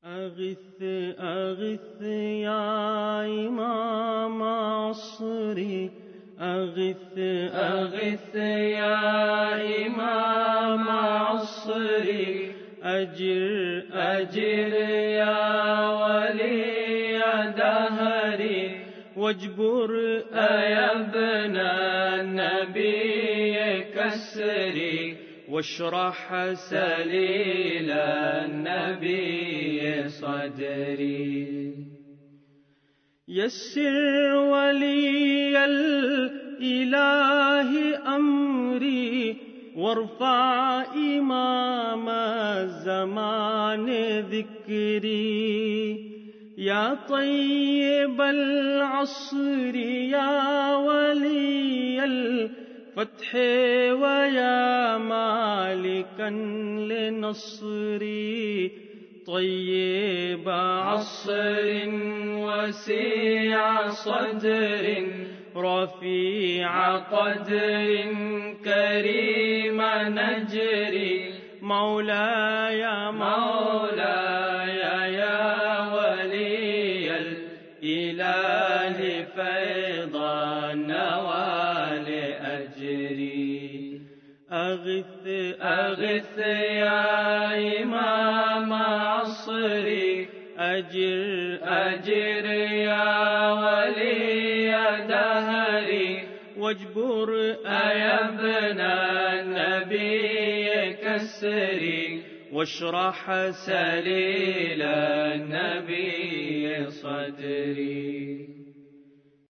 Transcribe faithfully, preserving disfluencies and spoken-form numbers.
أغث أغث يا إمام عصري، أغث أغث يا إمام عصري، أجر أجر يا ولي دهري، واجبر يا ابن النبي كسري، واشرح سليل النبي صدري. يسر ولي الإله أمري، وارفع إمام الزمان ذكري. يا طيب العصر يا ولي الفتح، ويا مالكا لنصري، طيب عصر وسيع صدر، رفيع قدر كريم نجري. مولاي مولاي يا ولي الإله فيض النوال أجري. أغث أغث يا إمام عصري، أجر أجر يا ولي دهري، واجبر يا ابن النبي كسري، واشرح سليل النبي صدري.